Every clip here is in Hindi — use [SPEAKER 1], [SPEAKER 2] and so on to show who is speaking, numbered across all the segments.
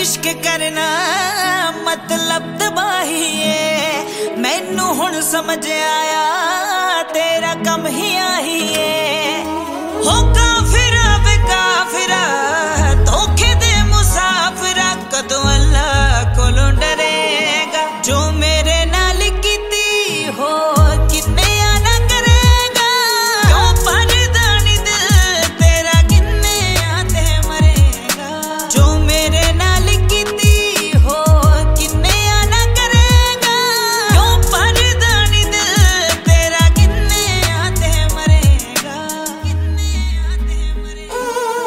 [SPEAKER 1] इश्क करना मतलब तबाही है। मैनू हुण समझ आया तेरा कम ही आही है। हो काफिरा बेकाफिरा धोखे दे मुसाफिरा कदों अल्लाह कोलों डरेगा। जो मेरे नाल कीती हो किन्ने आना करेगा। क्यों भरदा नी दिल तेरा किन्ने आते मरेगा। जो मेरे नाल कीती हो किन्ने आना करेगा। क्यों भरदा नी दिल तेरा किन्ने आते मरेगा। किन्ने आते मरेगा।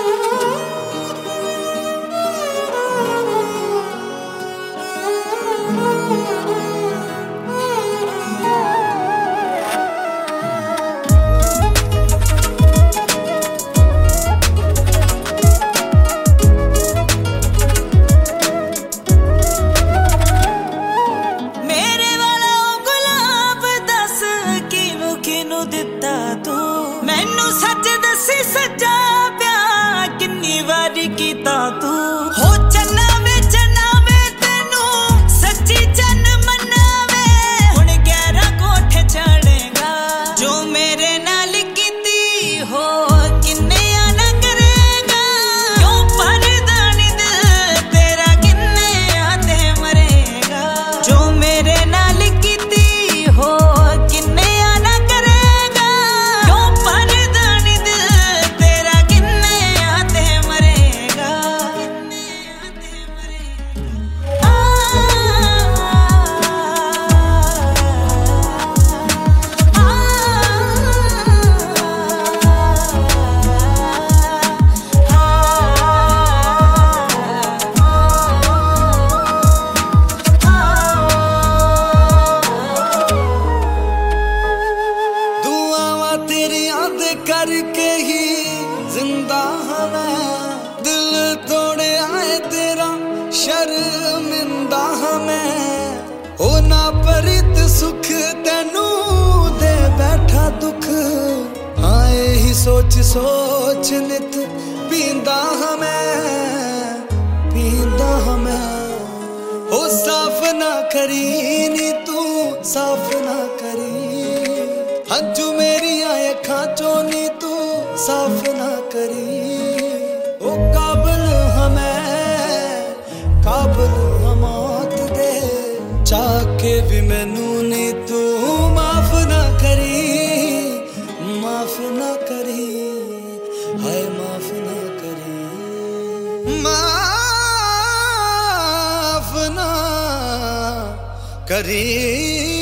[SPEAKER 1] मेरे वाला गुलाब दस किनू किनू दिता तू। मैनू सच दसी सच्चा प्यार किन्नी वारी कीता तू। हो चन्नावे तेनू सच्ची चन मनावे। हुण 11 कोठे चढ़ेगा। जो मेरे नाल कीती हो किन्ने आना करेगा। क्यों भरदा नी दिल तेरा किन्ने आते मरेगा। जो मेरे नाल कीती हो किन्ने आना करेगा। क्यों भरदा नी दिल तेरा किन्ने आते मरेगा। किन्ने आते मरेगा।
[SPEAKER 2] दुआवां तेरियां दे करके ही जिंदा हां मैं। दिल तोड़े आए तेरा शर्मिंदा हां मैं। ओ ना परित सुख तेनू दे बैठा दुख। आए ही सोच सोच नित पींदा हां मैं। पींदा हां मैं। ओ साफ ना करी नी तू साफ ना करी। हंजू मेरी अखां चों नी तू साफ ना करी। ओ काबल हमें काबल मौत दे। चाके भी मैनू नी तू माफ ना करी। माफ ना करी हाय माफ ना करी। माफ ना करी।